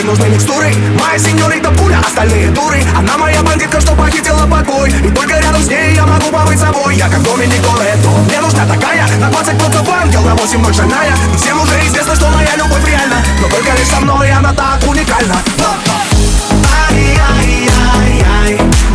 нужны микстуры. Моя сеньорита пуля, остальные дуры. Она моя бандитка, что похитила покой. И только рядом с ней я могу побыть собой. Я как Доминик Торетто. Мне нужна такая, на 20 пунктов ангел, на 8 ноль шальная. Всем уже известно, что моя любовь реальна, но только лишь со мной она так уникальна. Ай-яй-яй-яй,